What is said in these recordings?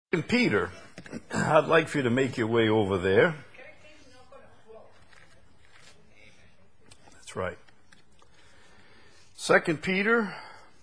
And Peter, I'd like for you to make your way over there. That's right. 2 Peter,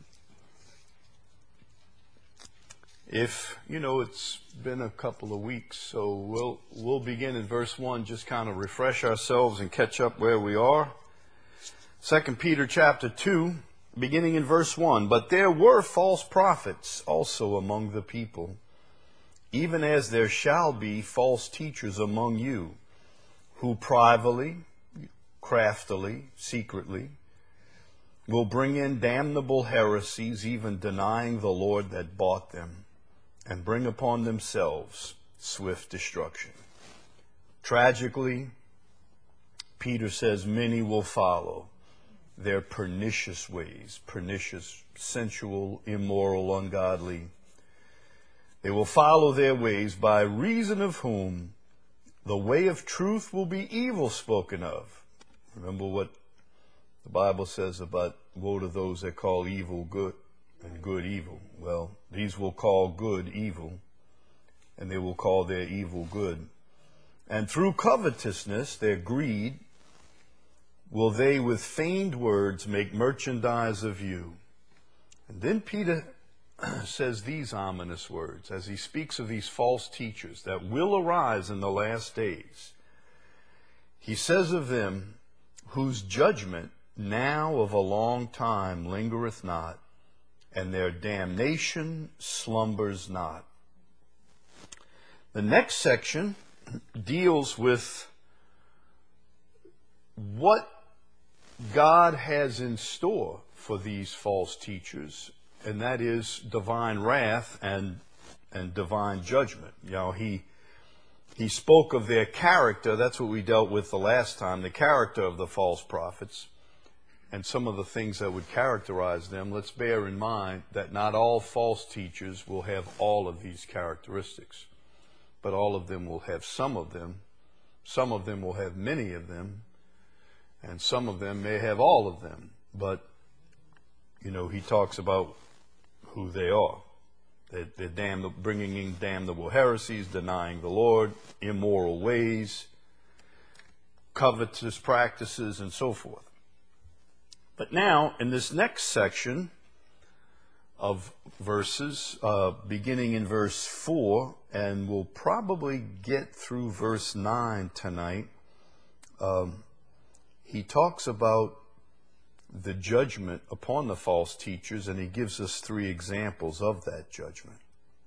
it's been a couple of weeks, so we'll begin in verse 1, just kind of refresh ourselves and catch up where we are. 2 Peter chapter 2, beginning in verse 1, "But there were false prophets also among the people, even as there shall be false teachers among you, who privately, craftily, secretly, will bring in damnable heresies, even denying the Lord that bought them, and bring upon themselves swift destruction." Tragically, Peter says many will follow their pernicious ways, pernicious, sensual, immoral, ungodly. They will follow their ways, by reason of whom the way of truth will be evil spoken of. Remember what the Bible says about woe to those that call evil good and good evil. Well, these will call good evil, and they will call their evil good. And through covetousness, their greed, will they with feigned words make merchandise of you. And then Peter says these ominous words as he speaks of these false teachers that will arise in the last days. He says of them, whose judgment now of a long time lingereth not, and their damnation slumbers not. The next section deals with what God has in store for these false teachers, and that is divine wrath and divine judgment. He spoke of their character. That's what we dealt with the last time, the character of the false prophets and some of the things that would characterize them. Let's bear in mind that not all false teachers will have all of these characteristics, but all of them will have some of them. Some of them will have many of them, and some of them may have all of them. But, he talks about who they are. They're bringing in damnable heresies, denying the Lord, immoral ways, covetous practices, and so forth. But now, in this next section of verses, beginning in verse 4, and we'll probably get through verse 9 tonight, he talks about the judgment upon the false teachers, and he gives us 3 examples of that judgment.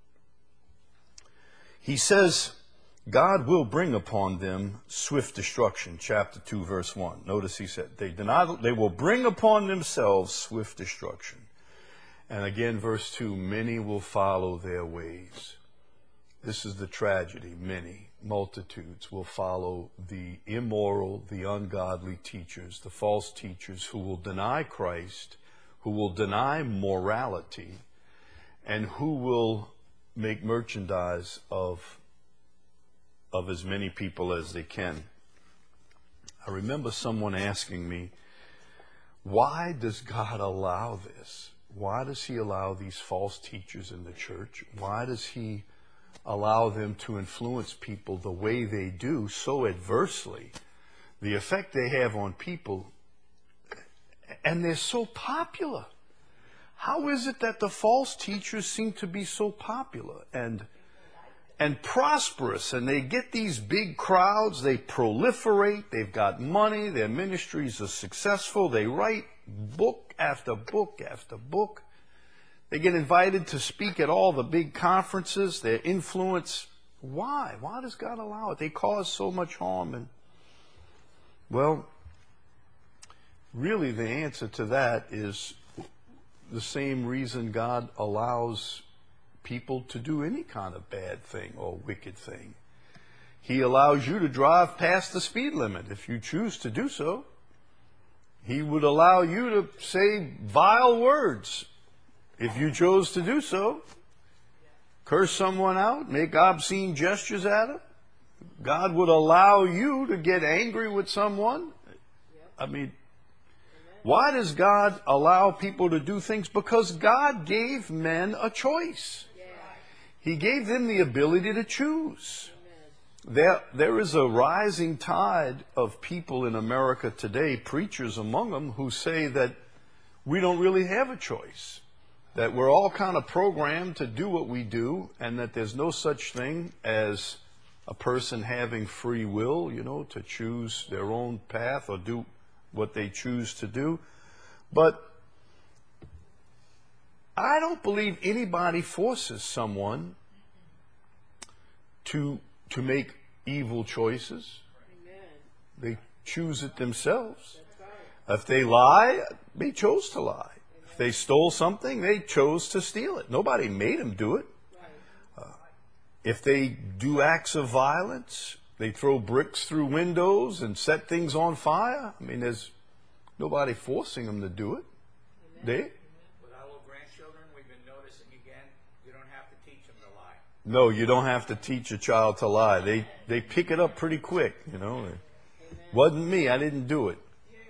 He says, God will bring upon them swift destruction, chapter 2, verse 1. Notice he said, they will bring upon themselves swift destruction. And again, verse 2, many will follow their ways. This is the tragedy. Many, multitudes will follow the immoral, the ungodly teachers, the false teachers who will deny Christ, who will deny morality, and who will make merchandise of as many people as they can. I remember someone asking me, why does God allow this? Why does he allow these false teachers in the church? Why does he allow them to influence people the way they do so adversely? The effect they have on people, and they're so popular. How is it that the false teachers seem to be so popular and prosperous, and they get these big crowds, they proliferate, they've got money, their ministries are successful, they write book after book after book. They get invited to speak at all the big conferences, their influence. Why? Why does God allow it? They cause so much harm. Well, really the answer to that is the same reason God allows people to do any kind of bad thing or wicked thing. He allows you to drive past the speed limit if you choose to do so. He would allow you to say vile words if you chose to do so. Curse someone out, make obscene gestures at them. God would allow you to get angry with someone. I mean, why does God allow people to do things? Because God gave men a choice. He gave them the ability to choose. There is a rising tide of people in America today, preachers among them, who say that we don't really have a choice, that we're all kind of programmed to do what we do, and that there's no such thing as a person having free will, to choose their own path or do what they choose to do. But I don't believe anybody forces someone to make evil choices. They choose it themselves. If they lie, they chose to lie. If they stole something, they chose to steal it. Nobody made them do it. If they do acts of violence, they throw bricks through windows and set things on fire. I mean, there's nobody forcing them to do it. With our little grandchildren, we've been noticing again, you don't have to teach them to lie. No, you don't have to teach a child to lie. They pick it up pretty quick, Wasn't me, I didn't do it.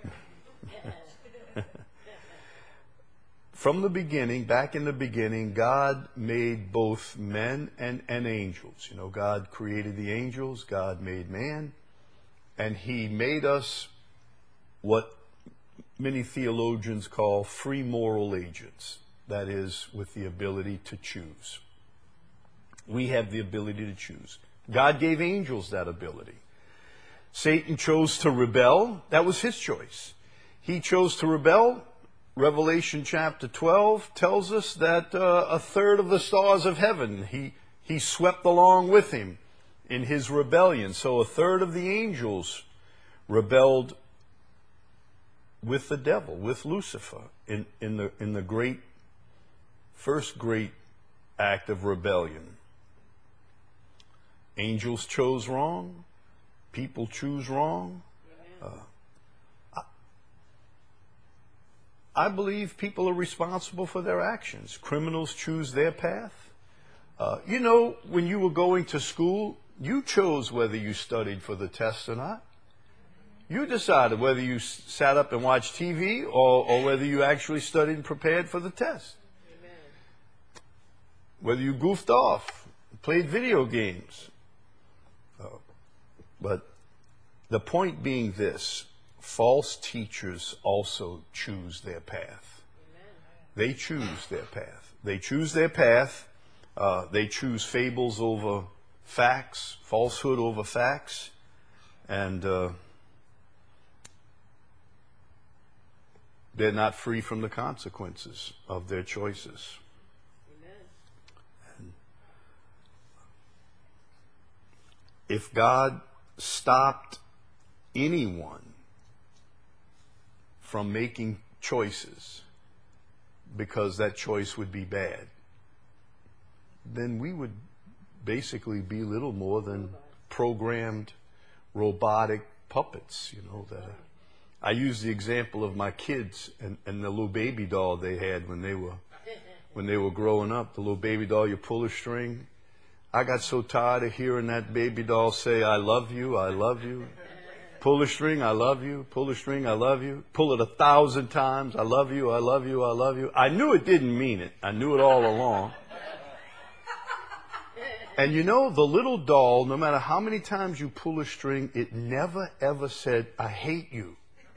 From the beginning, back in the beginning, God made both men and angels. God created the angels, God made man, and He made us what many theologians call free moral agents. That is, with the ability to choose. We have the ability to choose. God gave angels that ability. Satan chose to rebel. That was his choice. He chose to rebel. Revelation chapter 12 tells us that a third of the stars of heaven, he swept along with him in his rebellion. So a third of the angels rebelled with the devil, with Lucifer, in the first great act of rebellion. Angels chose wrong. People choose wrong. I believe people are responsible for their actions. Criminals choose their path. When you were going to school, you chose whether you studied for the test or not. You decided whether you sat up and watched TV or whether you actually studied and prepared for the test. Amen. Whether you goofed off, played video games. But the point being this, false teachers also choose their path. Amen. They choose their path. They choose their path. They choose fables over facts, falsehood over facts, and they're not free from the consequences of their choices. Amen. And if God stopped anyone from making choices because that choice would be bad, then we would basically be little more than programmed robotic puppets, I use the example of my kids and the little baby doll they had when they were growing up. The little baby doll, you pull a string. I got so tired of hearing that baby doll say, "I love you, I love you." Pull a string, I love you. Pull a string, I love you. Pull it 1,000 times, I love you, I love you, I love you. I knew it didn't mean it. I knew it all along. And the little doll, no matter how many times you pull a string, it never ever said, "I hate you."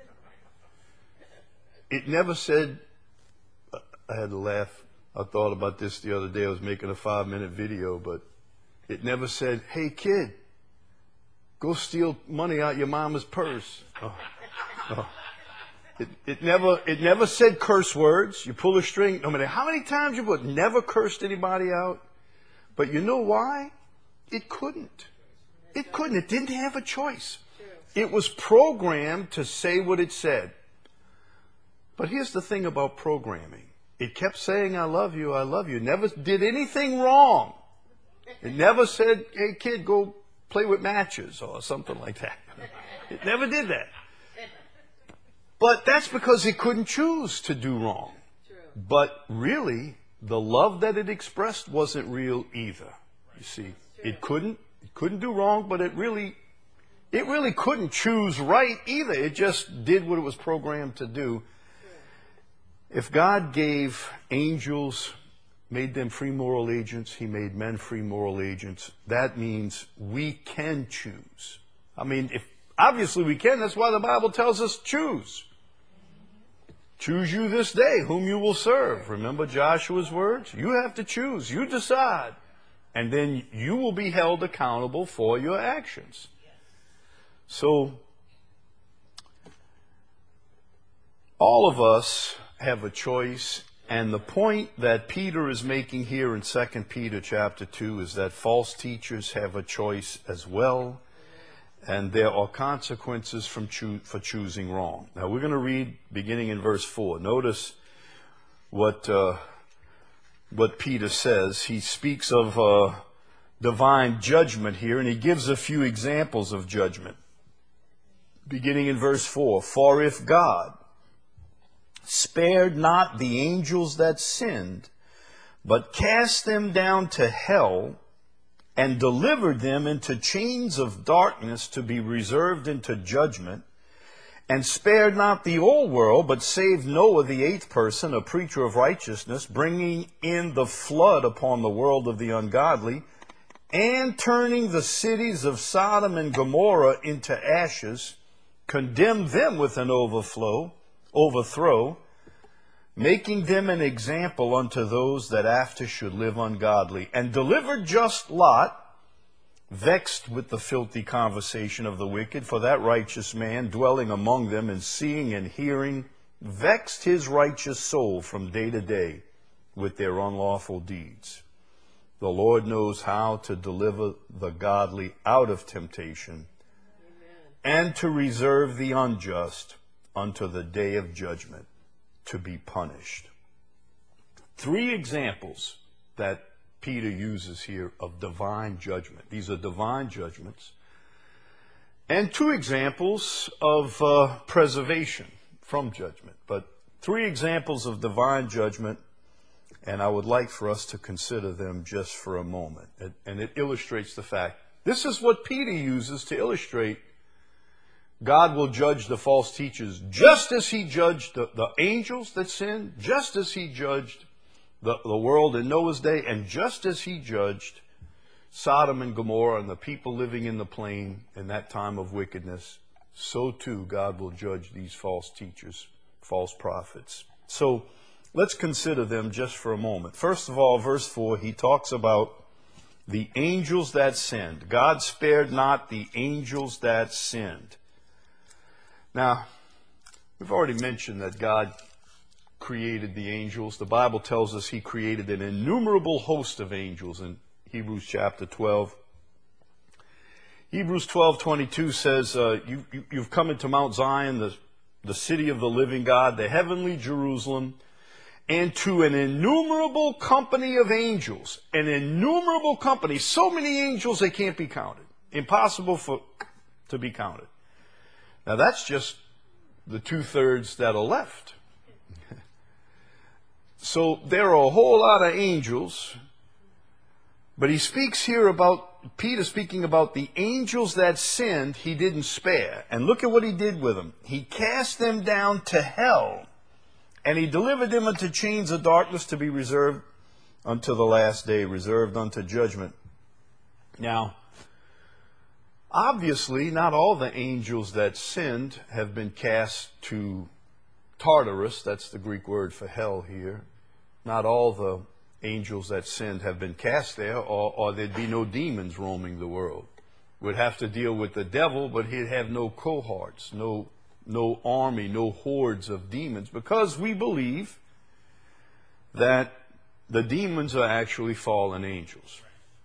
It never said, I had to laugh. I thought about this the other day. I was making a 5-minute video, but it never said, "Hey kid, go steal money out your mama's purse." Oh. It never said curse words. You pull a string, no matter how many times you pull it, never cursed anybody out. But you know why? It couldn't. It couldn't. It didn't have a choice. It was programmed to say what it said. But here's the thing about programming. It kept saying, "I love you, I love you." It never did anything wrong. It never said, "Hey kid, go play with matches," or something like that. It never did that. But that's because it couldn't choose to do wrong. True. But really, the love that it expressed wasn't real either. You see, it couldn't do wrong, but it really couldn't choose right either. It just did what it was programmed to do. If God gave angels made them free moral agents. He made men free moral agents. That means we can choose. I mean, if obviously we can. That's why the Bible tells us choose. Choose you this day whom you will serve. Remember Joshua's words? You have to choose. You decide. And then you will be held accountable for your actions. So, all of us have a choice. And the point that Peter is making here in 2 Peter chapter 2 is that false teachers have a choice as well. And there are consequences for choosing wrong. Now we're going to read beginning in verse 4. Notice what Peter says. He speaks of divine judgment here, and he gives a few examples of judgment. Beginning in verse 4. For if God spared not the angels that sinned, but cast them down to hell, and delivered them into chains of darkness to be reserved into judgment, and spared not the whole world, but saved Noah the eighth person, a preacher of righteousness, bringing in the flood upon the world of the ungodly, and turning the cities of Sodom and Gomorrah into ashes, condemned them with an overthrow, making them an example unto those that after should live ungodly, and delivered just Lot, vexed with the filthy conversation of the wicked, for that righteous man dwelling among them and seeing and hearing, vexed his righteous soul from day to day with their unlawful deeds. The Lord knows how to deliver the godly out of temptation, and to reserve the unjust unto the day of judgment, to be punished. Three examples that Peter uses here of divine judgment. These are divine judgments. And two examples of preservation from judgment. But three examples of divine judgment, and I would like for us to consider them just for a moment. And it illustrates the fact. This is what Peter uses to illustrate God will judge the false teachers just as he judged the angels that sinned, just as he judged the world in Noah's day, and just as he judged Sodom and Gomorrah and the people living in the plain in that time of wickedness, so too God will judge these false teachers, false prophets. So let's consider them just for a moment. First of all, verse 4, he talks about the angels that sinned. God spared not the angels that sinned. Now, we've already mentioned that God created the angels. The Bible tells us he created an innumerable host of angels in Hebrews chapter 12. Hebrews 12:22 says, you've come into Mount Zion, the city of the living God, the heavenly Jerusalem, and to an innumerable company of angels. An innumerable company. So many angels they can't be counted. Impossible to be counted. Now that's just the 2/3 that are left. So there are a whole lot of angels, but he speaks here about, Peter speaking about the angels that sinned, he didn't spare. And look at what he did with them. He cast them down to hell, and he delivered them into chains of darkness to be reserved unto the last day, reserved unto judgment. Now, obviously, not all the angels that sinned have been cast to Tartarus. That's the Greek word for hell here. Not all the angels that sinned have been cast there, or there'd be no demons roaming the world. We'd have to deal with the devil, but he'd have no cohorts, no army, no hordes of demons, because we believe that the demons are actually fallen angels.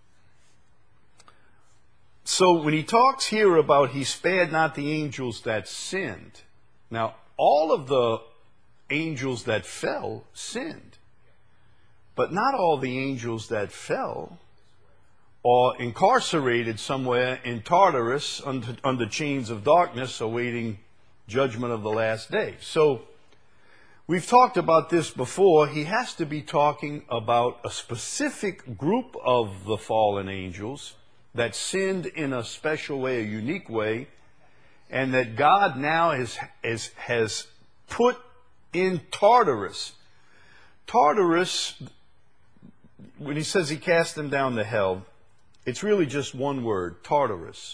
So when he talks here about he spared not the angels that sinned, now all of the angels that fell sinned, but not all the angels that fell are incarcerated somewhere in Tartarus under chains of darkness awaiting judgment of the last day. So we've talked about this before. He has to be talking about a specific group of the fallen angels that sinned in a special way, a unique way, and that God now has put in Tartarus. Tartarus, when he says he cast them down to hell, it's really just one word, Tartarus.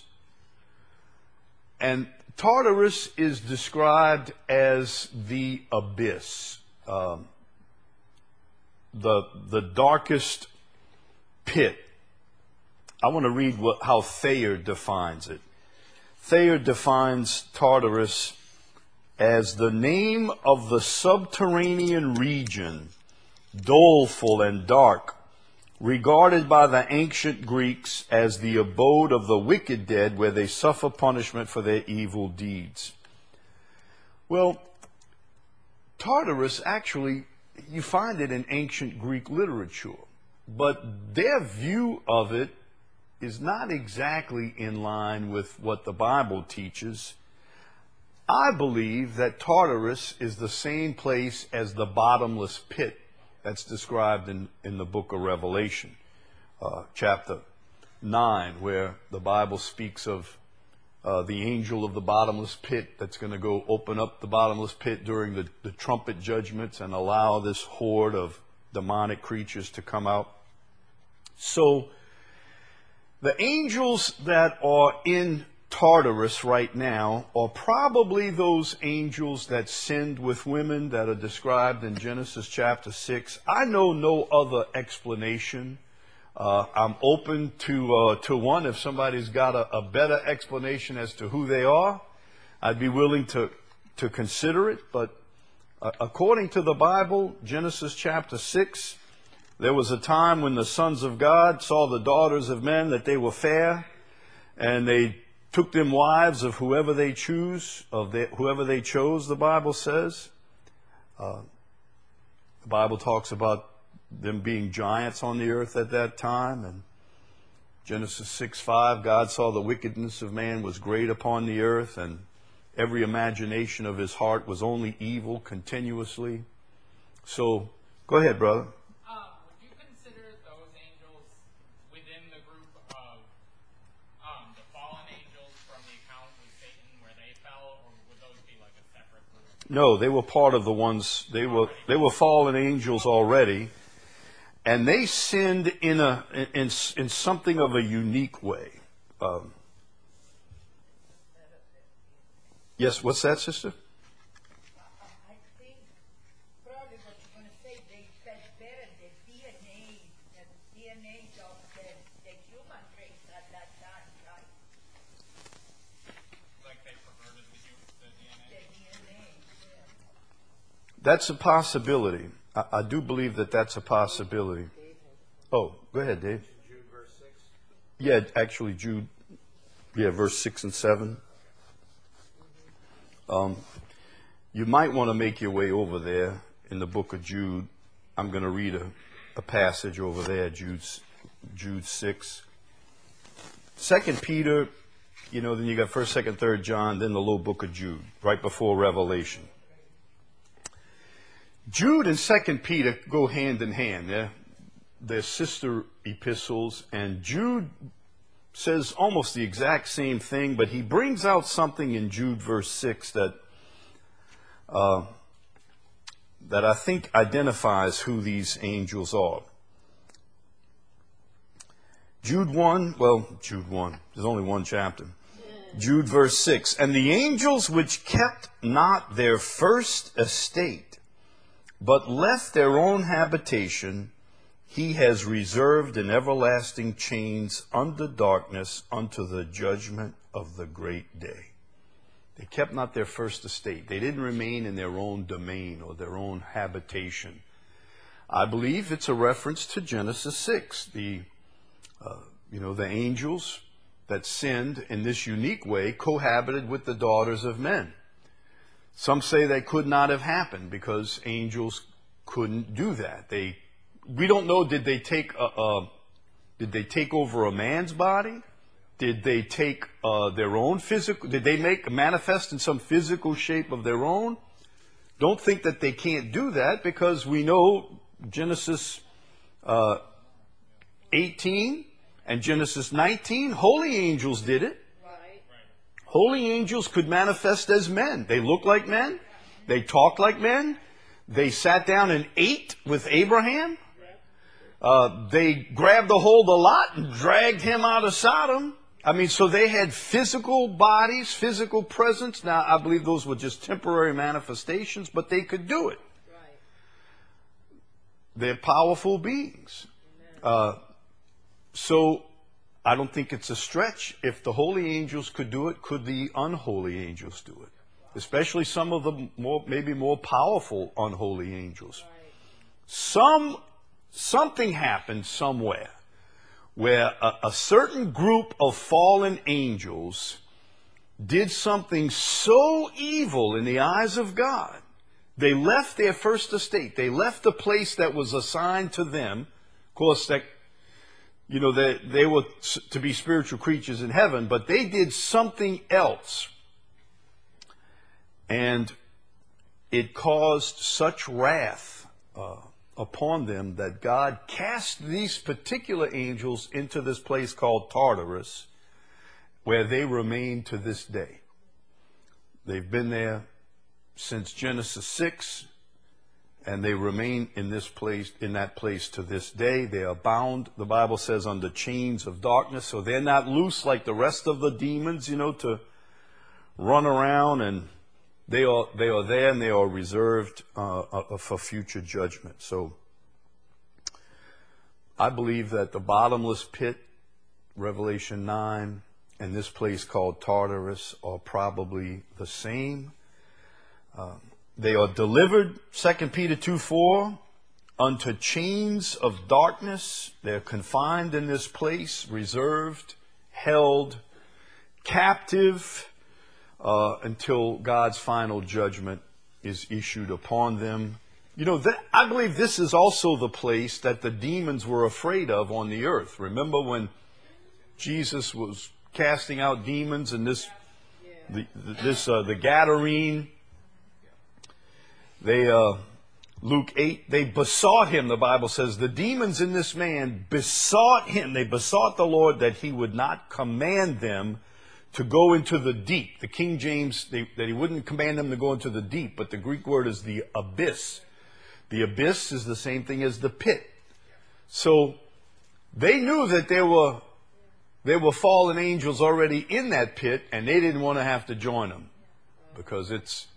And Tartarus is described as the abyss, the darkest pit. I want to read how Thayer defines it. Thayer defines Tartarus as the name of the subterranean region, doleful and dark, regarded by the ancient Greeks as the abode of the wicked dead, where they suffer punishment for their evil deeds. Well, Tartarus, actually, you find it in ancient Greek literature, but their view of it is not exactly in line with what the Bible teaches. I believe that Tartarus is the same place as the bottomless pit that's described in the book of Revelation, chapter 9, where the Bible speaks of the angel of the bottomless pit that's going to go open up the bottomless pit during the trumpet judgments and allow this horde of demonic creatures to come out. So the angels that are in Tartarus right now are probably those angels that sinned with women that are described in Genesis chapter 6. I know no other explanation. I'm open to one. If somebody's got a better explanation as to who they are, I'd be willing to consider it. But according to the Bible, Genesis chapter 6, there was a time when the sons of God saw the daughters of men, that they were fair, and they took them wives of whoever they chose, the Bible says. The Bible talks about them being giants on the earth at that time. And Genesis 6:5, God saw the wickedness of man was great upon the earth, and every imagination of his heart was only evil continuously. So, go ahead, brother. Would you consider those angels within the group of the fallen angels from the account with Satan where they fell, or would those be like a separate group? No, they were part of the ones, they were fallen angels already, and they sinned in something of a unique way. Yes, what's that, sister? I think probably what you're going to say, they said better the DNA of the human race at that time, right? Like they perverted the DNA? The DNA, yeah. That's a possibility. I do believe that that's a possibility. Oh, go ahead, Dave. Jude verse 6. Yeah, actually, Jude, verse 6 and 7. You might want to make your way over there in the book of Jude. I'm going to read a passage over there, Jude 6. 2 Peter, then you got 1st, 2nd, 3rd John, then the little book of Jude, right before Revelation. Jude and 2 Peter go hand in hand. Yeah? They're sister epistles, and Jude says almost the exact same thing, but he brings out something in Jude verse 6 that I think identifies who these angels are. Jude 1, there's only one chapter. Jude verse 6, and the angels which kept not their first estate, but left their own habitation, he has reserved in everlasting chains under darkness unto the judgment of the great day. They kept not their first estate. They didn't remain in their own domain or their own habitation. I believe it's a reference to Genesis 6. The angels that sinned in this unique way cohabited with the daughters of men. Some say that could not have happened because angels couldn't do that. We don't know, did they take over a man's body? Did they take their own physical, did they manifest in some physical shape of their own? Don't think that they can't do that, because we know Genesis 18 and Genesis 19, holy angels did it. Right. Holy angels could manifest as men. They looked like men. They talked like men. They sat down and ate with Abraham. They grabbed a hold of Lot and dragged him out of Sodom. I mean, so they had physical bodies, physical presence. Now, I believe those were just temporary manifestations, but they could do it. Right. They're powerful beings. So I don't think it's a stretch. If the holy angels could do it, could the unholy angels do it? Especially some of the maybe more powerful unholy angels. Something happened somewhere where a certain group of fallen angels did something so evil in the eyes of God. They left their first estate. They left the place that was assigned to them. Of course, they were to be spiritual creatures in heaven, but they did something else. And it caused such wrath upon them that God cast these particular angels into this place called Tartarus, where they remain to this day. They've been there since Genesis 6, and they remain in that place to this day. They are bound, the Bible says, under chains of darkness, so they're not loose like the rest of the demons, to run around, and they are there, and they are reserved for future judgment. So I believe that the bottomless pit, Revelation 9, and this place called Tartarus are probably the same. They are delivered, 2 Peter 2:4, unto chains of darkness. They're confined in this place, reserved, held, captive, until God's final judgment is issued upon them. I believe this is also the place that the demons were afraid of on the earth. Remember when Jesus was casting out demons and the Gadarene, Luke 8, they besought him, the Bible says, the demons in this man besought him. They besought the Lord that he would not command them to go into the deep. The King James, that he wouldn't command them to go into the deep, but the Greek word is the abyss. The abyss is the same thing as the pit. So they knew that there were fallen angels already in that pit, and they didn't want to have to join them because it's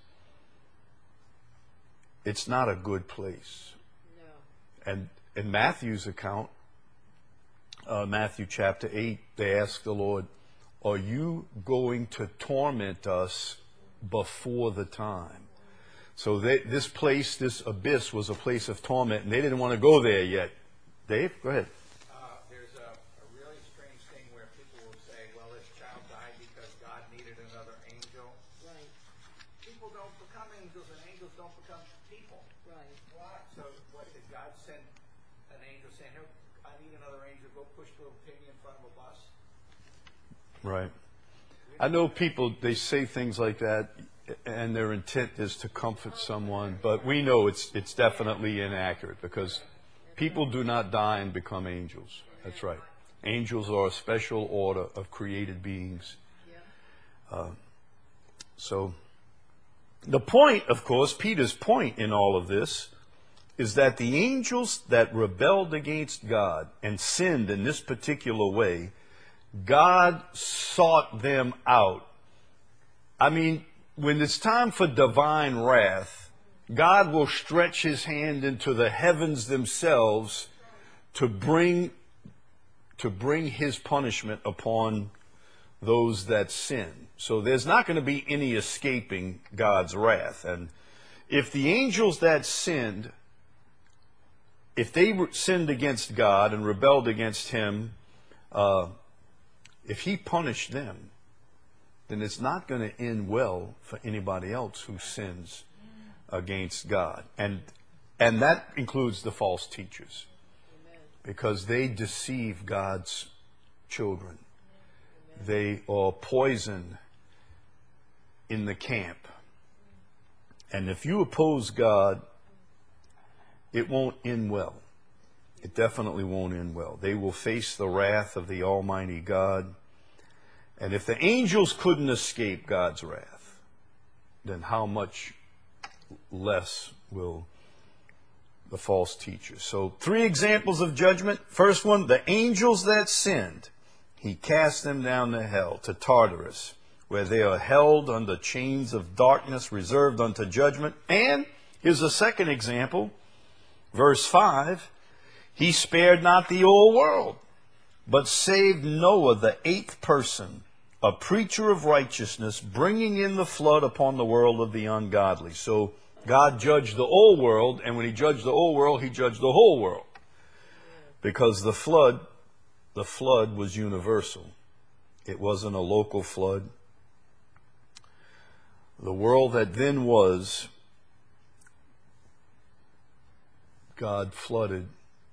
not a good place. No. And in Matthew's account, Matthew chapter 8, they asked the Lord, are you going to torment us before the time? So this place, this abyss, was a place of torment, and they didn't want to go there yet. Dave, go ahead. There's a really strange thing where people will say, well, this child died because God needed another angel. Right. People don't become angels, and angels don't become people. Right. So what did God send an angel saying, hey, I need another angel, go push the little piggy in front of a bus? Right. I know people, they say things like that, and their intent is to comfort someone, but we know it's definitely inaccurate because people do not die and become angels. That's right. Angels are a special order of created beings. So the point, of course, Peter's point in all of this is that the angels that rebelled against God and sinned in this particular way, God sought them out. I mean, when it's time for divine wrath, God will stretch his hand into the heavens themselves to bring his punishment upon those that sin. So there's not going to be any escaping God's wrath. And if the angels that sinned, if they sinned against God and rebelled against him, if he punished them, then it's not going to end well for anybody else who sins against God. And that includes the false teachers. Amen. Because they deceive God's children. Amen. They are poison in the camp. And if you oppose God, it won't end well. It definitely won't end well. They will face the wrath of the Almighty God. And if the angels couldn't escape God's wrath, then how much less will the false teachers. So 3 examples of judgment. First one, the angels that sinned. He cast them down to hell, to Tartarus, where they are held under chains of darkness reserved unto judgment. And here's a second example. Verse 5, he spared not the whole world, but saved Noah, the 8th person, a preacher of righteousness, bringing in the flood upon the world of the ungodly. So God judged the whole world, and when he judged the whole world, he judged the whole world. Because the flood was universal. It wasn't a local flood. The world that then was, God flooded,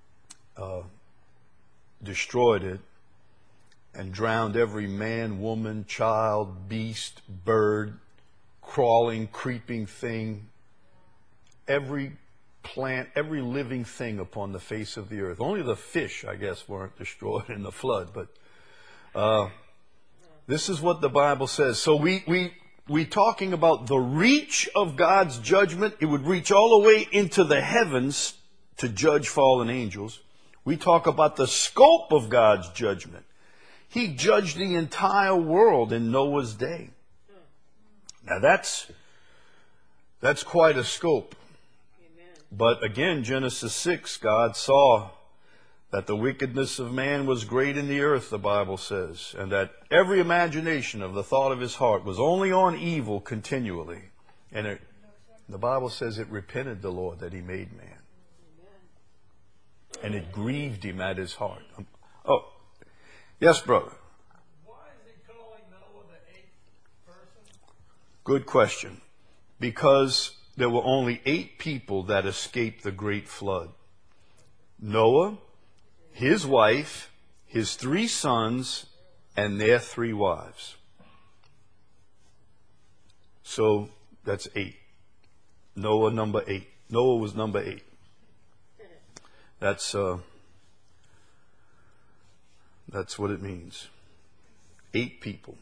destroyed it, and drowned every man, woman, child, beast, bird, crawling, creeping thing, every plant, every living thing upon the face of the earth. Only the fish, I guess, weren't destroyed in the flood, but this is what the Bible says. So we talking about the reach of God's judgment. It would reach all the way into the heavens to judge fallen angels. We talk about the scope of God's judgment. He judged the entire world in Noah's day. Now that's quite a scope. But again, Genesis 6, God saw that the wickedness of man was great in the earth, the Bible says, and that every imagination of the thought of his heart was only on evil continually. And the Bible says it repented the Lord that he made man. And it grieved him at his heart. Oh, yes, brother. Why is he calling Noah the 8th person? Good question. Because there were only 8 people that escaped the great flood. Noah, his wife, his 3 sons, and their 3 wives. So that's 8. Noah, number 8. Noah was number 8. That's what it means. 8 people.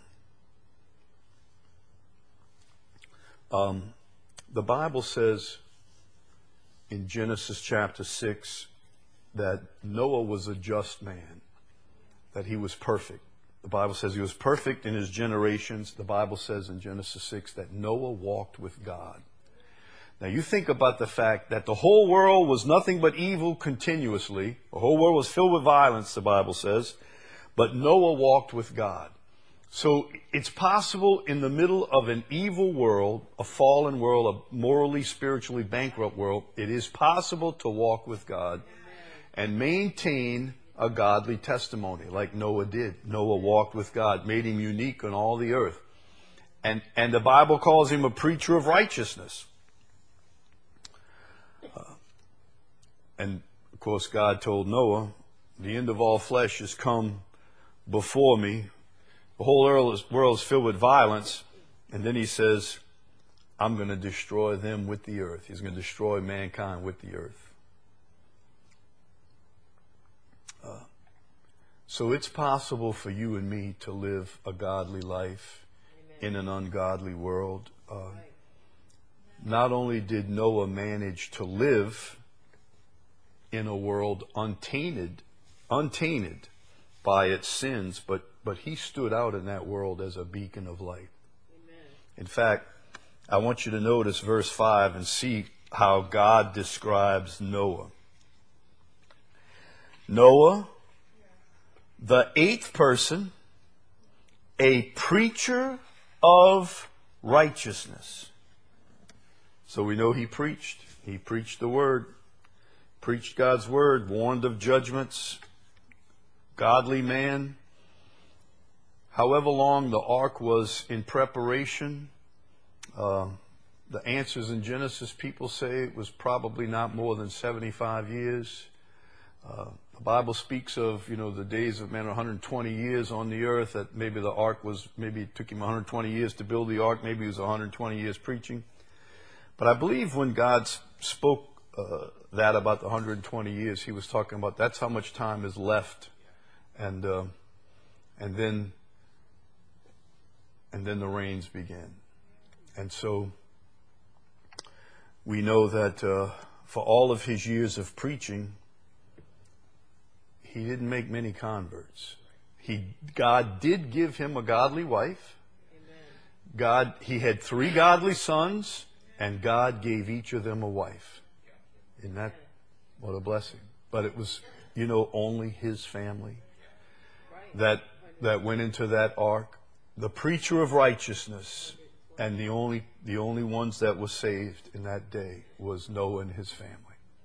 The Bible says in Genesis chapter 6 that Noah was a just man, that he was perfect. The Bible says he was perfect in his generations. The Bible says in Genesis 6 that Noah walked with God. Now you think about the fact that the whole world was nothing but evil continuously. The whole world was filled with violence, the Bible says. But Noah walked with God. So it's possible in the middle of an evil world, a fallen world, a morally, spiritually bankrupt world, it is possible to walk with God and maintain a godly testimony like Noah did. Noah walked with God, made him unique on all the earth. And the Bible calls him a preacher of righteousness. And of course God told Noah, the end of all flesh has come before me. The whole world is filled with violence. And then he says, I'm going to destroy them with the earth. He's going to destroy mankind with the earth. So it's possible for you and me to live a godly life in an ungodly world. Not only did Noah manage to live in a world untainted by its sins, but he stood out in that world as a beacon of light. Amen. In fact, I want you to notice verse 5 and see how God describes Noah. Noah, the 8th person, a preacher of righteousness. So we know he preached. He preached the word, preached God's word, warned of judgments, godly man. However long the ark was in preparation, the answers in Genesis, people say it was probably not more than 75 years. The Bible speaks of, the days of man, 120 years on the earth, that maybe the ark maybe it took him 120 years to build the ark, maybe it was 120 years preaching. But I believe when God spoke that about the 120 years, he was talking about that's how much time is left. And then the rains began. And so we know that for all of his years of preaching, he didn't make many converts. God did give him a godly wife. He had 3 godly sons, and God gave each of them a wife. Isn't that what a blessing? But it was, only his family that went into that ark. The preacher of righteousness, and the only ones that were saved in that day was Noah and his family.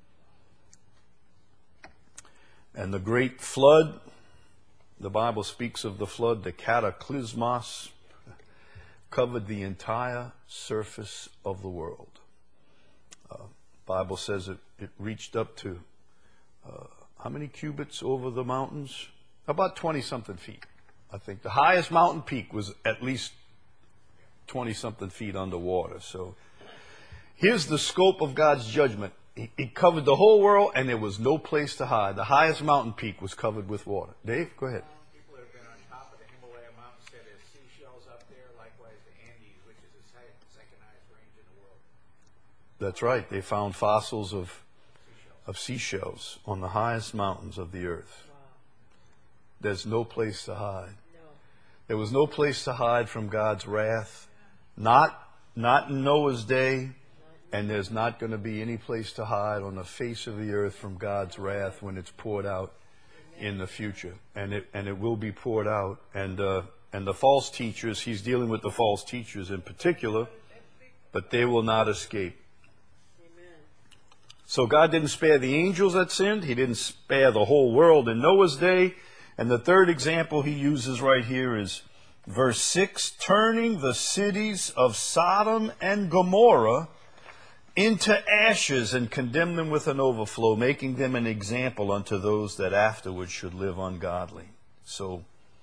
And the great flood, the Bible speaks of the flood, the cataclysmos, covered the entire surface of the world. Bible says it reached up to how many cubits over the mountains? About 20-something feet, I think. The highest mountain peak was at least 20-something feet underwater. So here's the scope of God's judgment. He covered the whole world, and there was no place to hide. The highest mountain peak was covered with water. Dave, go ahead. People that have been on top of the Himalaya mountains said there's seashells up there. Likewise, the Andes, which is the second highest range in the world. That's right. They found fossils of seashells on the highest mountains of the earth. Wow. There's no place to hide. No. There was no place to hide from God's wrath. Not in Noah's day, and there's not going to be any place to hide on the face of the earth from God's wrath when it's poured out in the future. And it will be poured out. And the false teachers, he's dealing with the false teachers in particular, but they will not escape. So God didn't spare the angels that sinned. He didn't spare the whole world in Noah's day. And the third example he uses right here is verse 6, turning the cities of Sodom and Gomorrah into ashes and condemn them with an overflow, making them an example unto those that afterwards should live ungodly. So,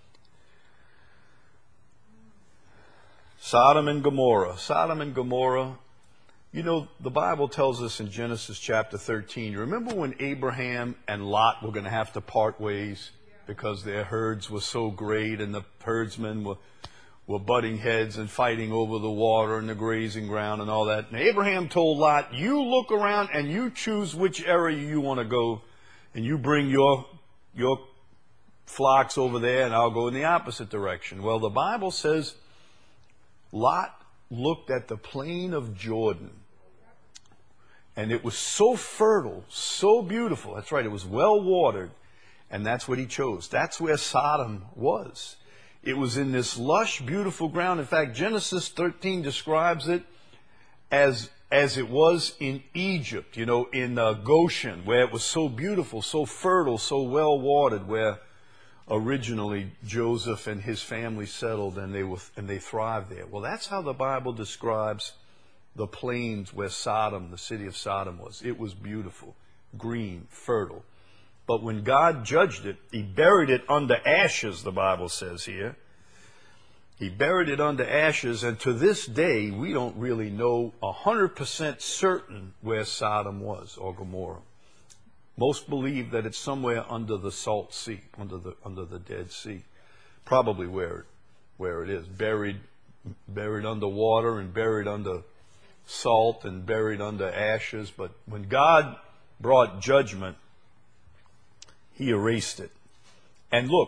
Sodom and Gomorrah. Sodom and Gomorrah. The Bible tells us in Genesis chapter 13, you remember when Abraham and Lot were going to have to part ways because their herds were so great and the herdsmen were butting heads and fighting over the water and the grazing ground and all that. And Abraham told Lot, you look around and you choose which area you want to go, and you bring your flocks over there and I'll go in the opposite direction. Well, the Bible says Lot looked at the plain of Jordan, and it was so fertile, so beautiful. That's right, it was well watered, and that's what he chose. That's where Sodom was. It was in this lush, beautiful ground. In fact, Genesis 13 describes it as it was in Egypt, in Goshen, where it was so beautiful, so fertile, so well watered, where originally Joseph and his family settled, and they thrived there. Well, that's how the Bible describes the plains where Sodom, the city of Sodom, was. It was beautiful, green, fertile. But when God judged it, he buried it under ashes, the Bible says here. He buried it under ashes, and to this day, we don't really know 100% certain where Sodom was, or Gomorrah. Most believe that it's somewhere under the Salt Sea, under the Dead Sea. Probably where it is, buried under water and buried under salt and buried under ashes. But when God brought judgment, he erased it. And look,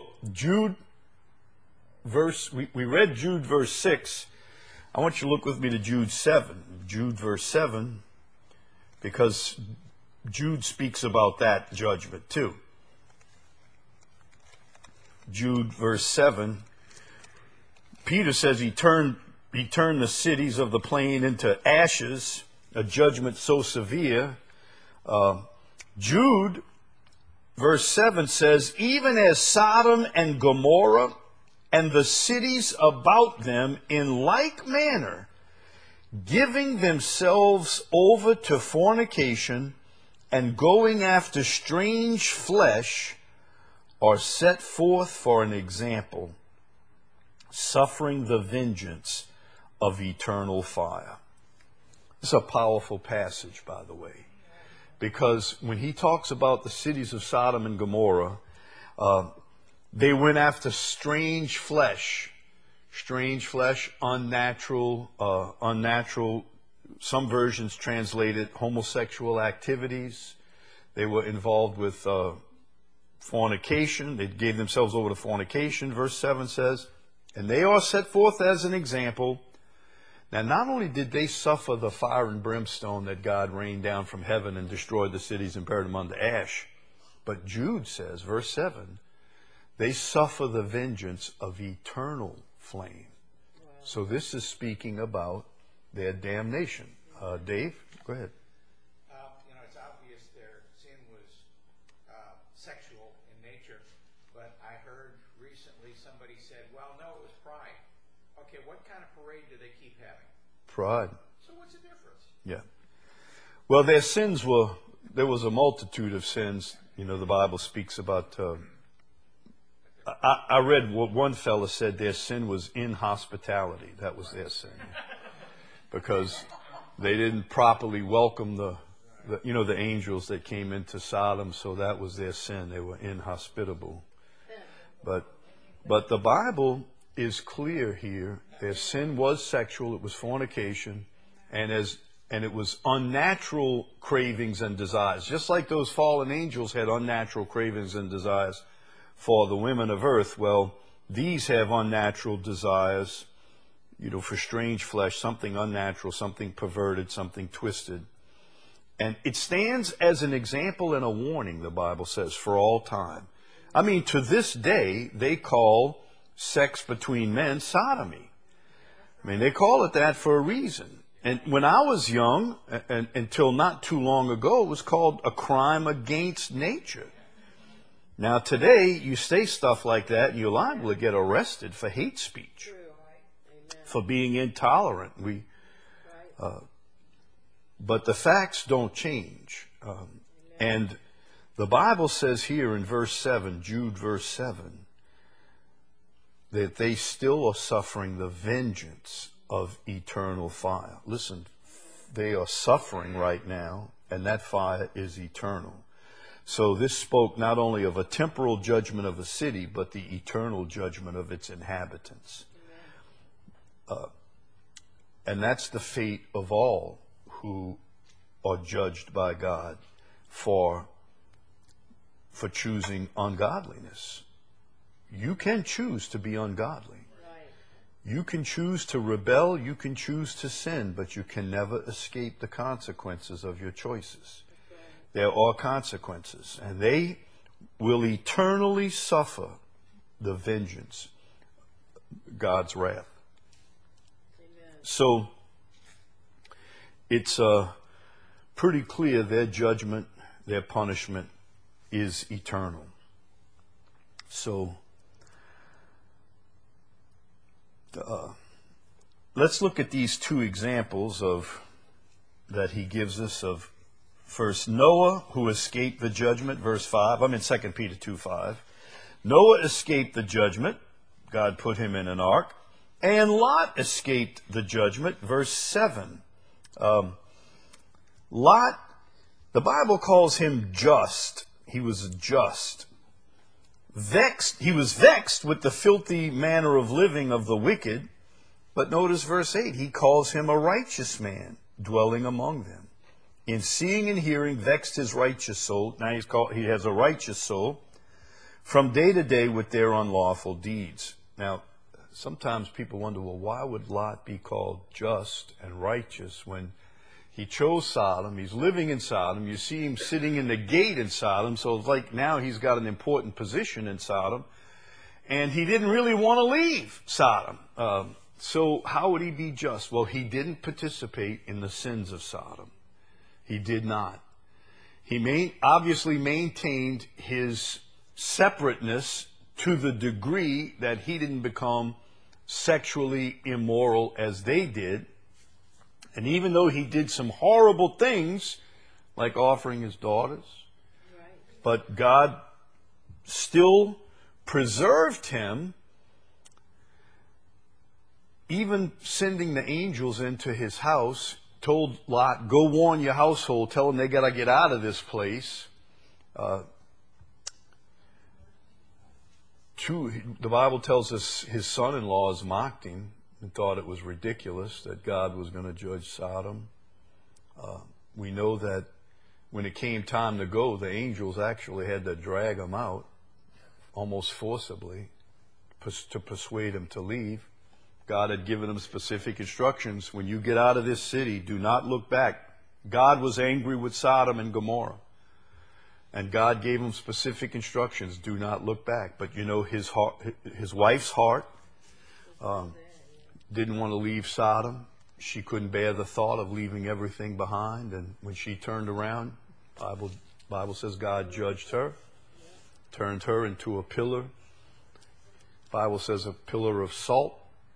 we read Jude verse 6. I want you to look with me to Jude 7. Jude verse 7, because Jude speaks about that judgment too. Jude verse 7, Peter says he turned the cities of the plain into ashes, a judgment so severe. Jude verse 7 says, even as Sodom and Gomorrah and the cities about them in like manner, giving themselves over to fornication and going after strange flesh, are set forth for an example, suffering the vengeance of eternal fire. This is a powerful passage, by the way, because when he talks about the cities of Sodom and Gomorrah, they went after strange flesh, unnatural some versions translate it homosexual activities. They were involved with fornication. They gave themselves over to fornication, verse 7 says. And they are set forth as an example. Now, not only did they suffer the fire and brimstone that God rained down from heaven and destroyed the cities and buried them under ash, but Jude says, verse 7, they suffer the vengeance of eternal flame. Wow. So this is speaking about their damnation. Dave, go ahead. It's obvious their sin was sexual in nature, but I heard recently somebody said, well, no, it was pride. Okay, what kind of parade do they keep having? Pride. So what's the difference? Yeah. Well, their sins were, there was a multitude of sins. The Bible speaks about, I read what one fella said their sin was inhospitality. That was their sin. Because they didn't properly welcome the angels that came into Sodom, so that was their sin. They were inhospitable. But the Bible is clear here. Their sin was sexual, it was fornication, and it was unnatural cravings and desires. Just like those fallen angels had unnatural cravings and desires for the women of earth, well, these have unnatural desires, for strange flesh, something unnatural, something perverted, something twisted. And it stands as an example and a warning, the Bible says, for all time. I mean, to this day, they call sex between men sodomy. I mean, they call it that for a reason. And when I was young, and until not too long ago, it was called a crime against nature. Now today, you say stuff like that, and you're liable to get arrested for hate speech, for being intolerant. But the facts don't change. And the Bible says here in verse 7, Jude verse 7, that they still are suffering the vengeance of eternal fire. Listen, they are suffering right now, and that fire is eternal. So this spoke not only of a temporal judgment of a city, but the eternal judgment of its inhabitants. And that's the fate of all who are judged by God for choosing ungodliness. You can choose to be ungodly. You can choose to rebel, you can choose to sin, but you can never escape the consequences of your choices. There are consequences, and they will eternally suffer the vengeance, God's wrath. Amen. So, it's pretty clear their judgment, their punishment is eternal. So, let's look at these two examples that he gives us of first Noah, who escaped the judgment, verse 5. I'm in 2 Peter 2:5. Noah escaped the judgment. God put him in an ark. And Lot escaped the judgment, verse 7. Lot, the Bible calls him just. He was just. Vexed. He was vexed with the filthy manner of living of the wicked. But notice verse 8. He calls him a righteous man, dwelling among them. In seeing and hearing vexed his righteous soul. Now he has a righteous soul. From day to day with their unlawful deeds. Now, sometimes people wonder, well, why would Lot be called just and righteous when he chose Sodom? He's living in Sodom. You see him sitting in the gate in Sodom. So it's like now he's got an important position in Sodom. And he didn't really want to leave Sodom. So how would he be just? Well, he didn't participate in the sins of Sodom. He did not. He obviously maintained his separateness to the degree that he didn't become sexually immoral as they did. And even though he did some horrible things, like offering his daughters, but God still preserved him, even sending the angels into his house, told Lot, go warn your household, tell them they got to get out of this place. The Bible tells us his son-in-laws mocked him and thought it was ridiculous that God was going to judge Sodom. We know that when it came time to go, the angels actually had to drag them out almost forcibly to persuade them to leave. God had given them specific instructions. When you get out of this city, do not look back. God was angry with Sodom and Gomorrah. And God gave them specific instructions. Do not look back. But you know, his wife's heart didn't want to leave Sodom. She couldn't bear the thought of leaving everything behind. And when she turned around, Bible says God judged her, turned her into a pillar. Bible says a pillar of salt.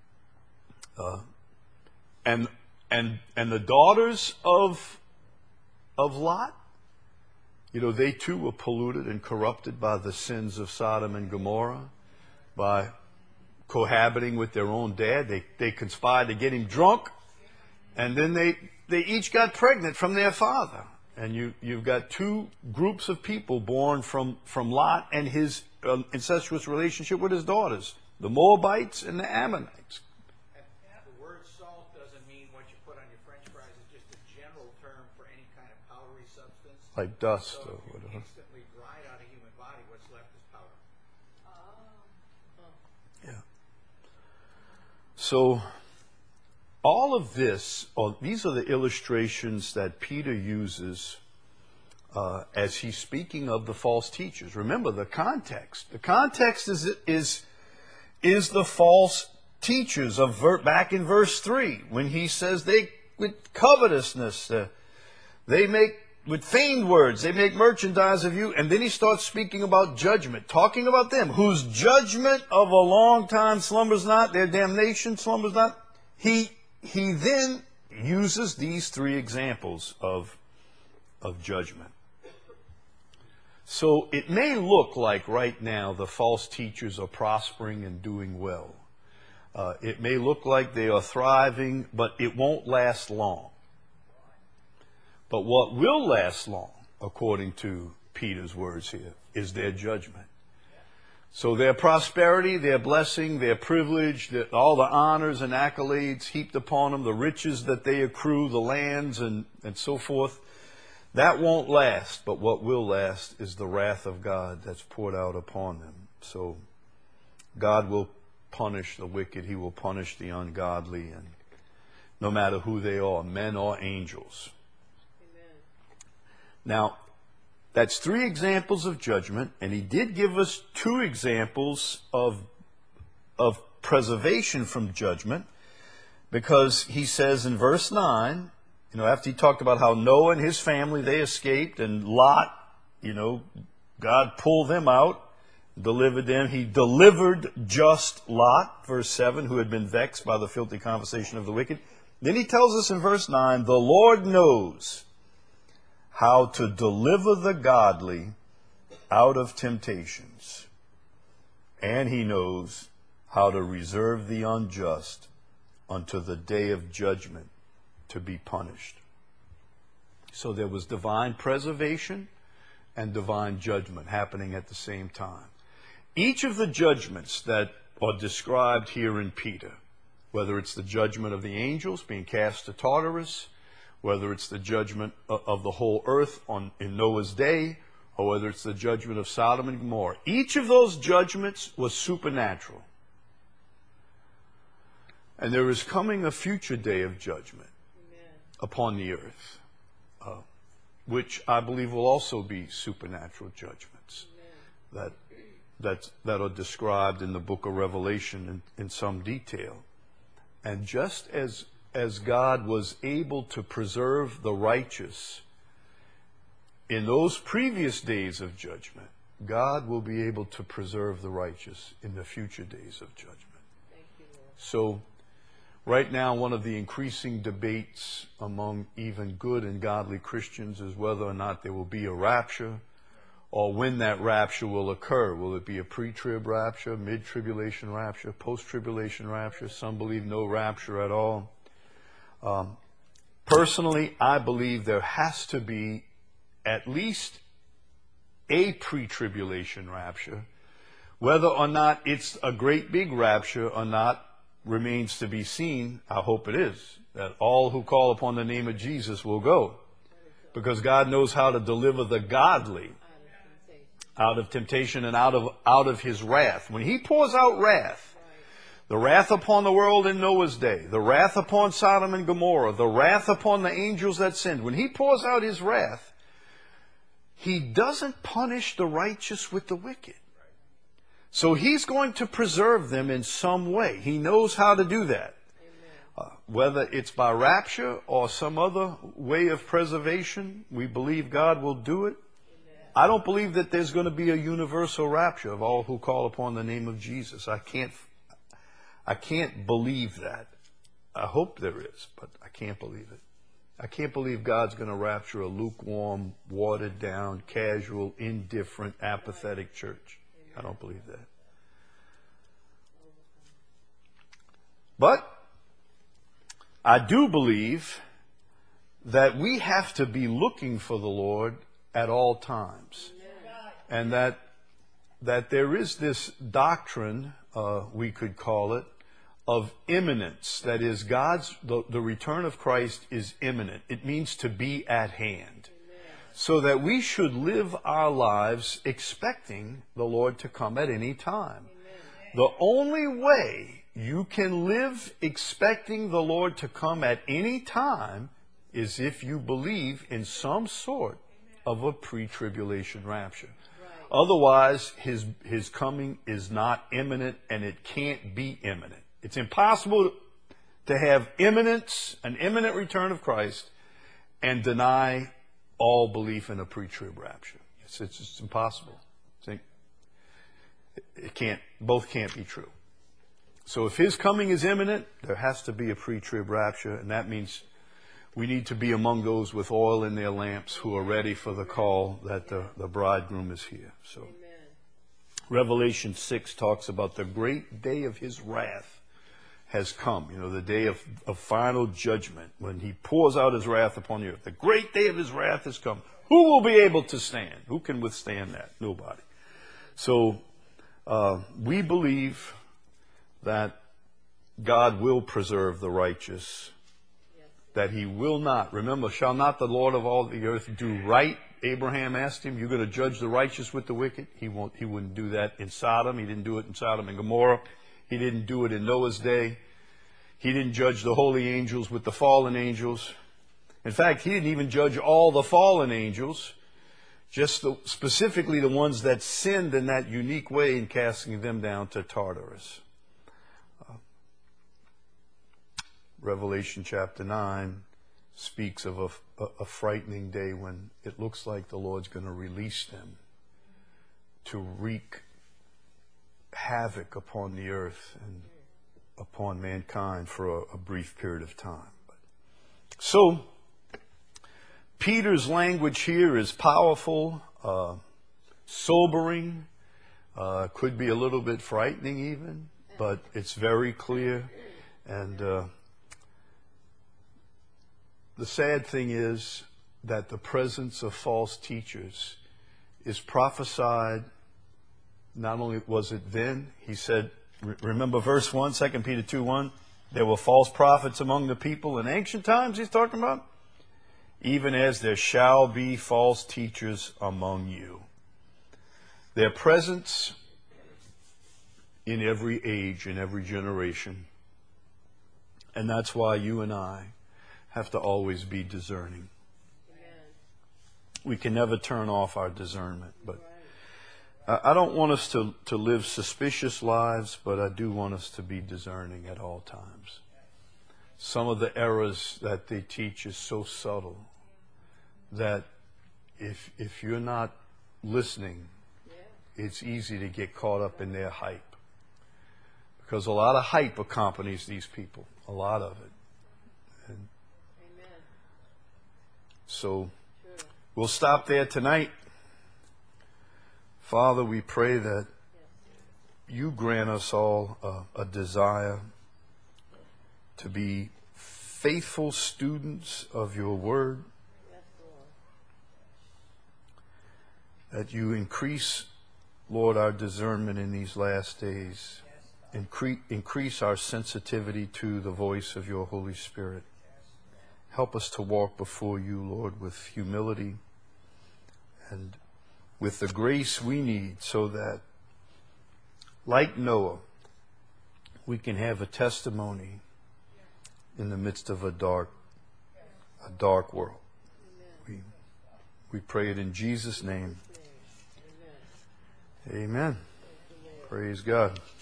And the daughters of Lot, you know, they too were polluted and corrupted by the sins of Sodom and Gomorrah, by cohabiting with their own dad. They conspired to get him drunk, and then they each got pregnant from their father. And you've got two groups of people born from Lot and his incestuous relationship with his daughters, the Moabites and the Ammonites. The word salt doesn't mean what you put on your French fries. It's just a general term for any kind of powdery substance. Like dust So or if you whatever. instantly dry it out of human body, what's left is powder. Yeah. So all of this, these are the illustrations that Peter uses as he's speaking of the false teachers. Remember the context. The context is the false teachers of back in verse 3 when he says they with covetousness they make with feigned words they make merchandise of you, and then he starts speaking about judgment, talking about them whose judgment of a long time slumbers not, their damnation slumbers not. He then uses these three examples of judgment. So it may look like right now the false teachers are prospering and doing well. It may look like they are thriving, but it won't last long. But what will last long, according to Peter's words here, is their judgment. So their prosperity, their blessing, their privilege, all the honors and accolades heaped upon them, the riches that they accrue, the lands and so forth, that won't last. But what will last is the wrath of God that's poured out upon them. So God will punish the wicked. He will punish the ungodly, and no matter who they are, men or angels. Amen. Now, that's three examples of judgment, and he did give us two examples of preservation from judgment, because he says in verse 9, you know, after he talked about how Noah and his family, they escaped, and Lot, you know, God pulled them out, delivered them. He delivered just Lot, verse 7, who had been vexed by the filthy conversation of the wicked. Then he tells us in verse 9, the Lord knows how to deliver the godly out of temptations, and he knows how to reserve the unjust unto the day of judgment to be punished. So there was divine preservation and divine judgment happening at the same time. Each of the judgments that are described here in Peter, whether it's the judgment of the angels being cast to Tartarus, whether it's the judgment of the whole earth in Noah's day, or whether it's the judgment of Sodom and Gomorrah, each of those judgments was supernatural. And there is coming a future day of judgment upon the earth, which I believe will also be supernatural judgments that are described in the book of Revelation in some detail. And just as God was able to preserve the righteous in those previous days of judgment, God will be able to preserve the righteous in the future days of judgment. Thank you, Lord. So right now, one of the increasing debates among even good and godly Christians is whether or not there will be a rapture, or when that rapture will occur. Will it be a pre-trib rapture, mid-tribulation rapture, post-tribulation rapture? Some believe no rapture at all. Personally, I believe there has to be at least a pre-tribulation rapture. Whether or not it's a great big rapture or not, remains to be seen. I hope it is, that all who call upon the name of Jesus will go. Because God knows how to deliver the godly out of temptation and out of his wrath. When he pours out wrath, the wrath upon the world in Noah's day, the wrath upon Sodom and Gomorrah, the wrath upon the angels that sinned, when he pours out his wrath, he doesn't punish the righteous with the wicked. So he's going to preserve them in some way. He knows how to do that. Whether it's by rapture or some other way of preservation, we believe God will do it. I don't believe that there's going to be a universal rapture of all who call upon the name of Jesus. I can't believe that. I hope there is, but I can't believe it. I can't believe God's going to rapture a lukewarm, watered down, casual, indifferent, apathetic church. I don't believe that. But I do believe that we have to be looking for the Lord at all times. And that there is this doctrine, we could call it, of imminence. That is, the return of Christ is imminent. It means to be at hand. So that we should live our lives expecting the Lord to come at any time. The only way you can live expecting the Lord to come at any time is if you believe in some sort of a pre-tribulation rapture. Otherwise, his coming is not imminent, and it can't be imminent. It's impossible to have an imminent return of Christ and deny all belief in a pre-trib rapture. It's just impossible. Both can't be true. So if his coming is imminent, there has to be a pre-trib rapture, and that means we need to be among those with oil in their lamps who are ready for the call that the bridegroom is here. So Revelation 6 talks about the great day of his wrath has come. The day of final judgment, when he pours out his wrath upon the earth. The great day of his wrath has come. Who will be able to stand? Who can withstand that? Nobody. So we believe that God will preserve the righteous, that he will not. Remember, shall not the Lord of all the earth do right? Abraham asked him, you're going to judge the righteous with the wicked? He wouldn't do that in Sodom. He didn't do it in Sodom and Gomorrah. He didn't do it in Noah's day. He didn't judge the holy angels with the fallen angels. In fact, he didn't even judge all the fallen angels, just specifically the ones that sinned in that unique way in casting them down to Tartarus. Revelation chapter 9 speaks of a frightening day when it looks like the Lord's going to release them to wreak havoc upon the earth and upon mankind for a brief period of time. So, Peter's language here is powerful, sobering, could be a little bit frightening even, but it's very clear. And the sad thing is that the presence of false teachers is prophesied. Not only was it then, he said, remember verse 1, 2 Peter 2:1, there were false prophets among the people in ancient times he's talking about, even as there shall be false teachers among you. Their presence in every age, in every generation. And that's why you and I have to always be discerning. Amen. We can never turn off our discernment. But I don't want us to live suspicious lives, but I do want us to be discerning at all times. Some of the errors that they teach is so subtle that if you're not listening, it's easy to get caught up in their hype. Because a lot of hype accompanies these people. A lot of it. And so we'll stop there tonight. Father, we pray that you grant us all a desire to be faithful students of your word. That you increase, Lord, our discernment in these last days. increase our sensitivity to the voice of your Holy Spirit. Help us to walk before you, Lord, with humility and with the grace we need so that, like Noah, we can have a testimony in the midst of a dark world. We pray it in Jesus' name. Amen. Praise God.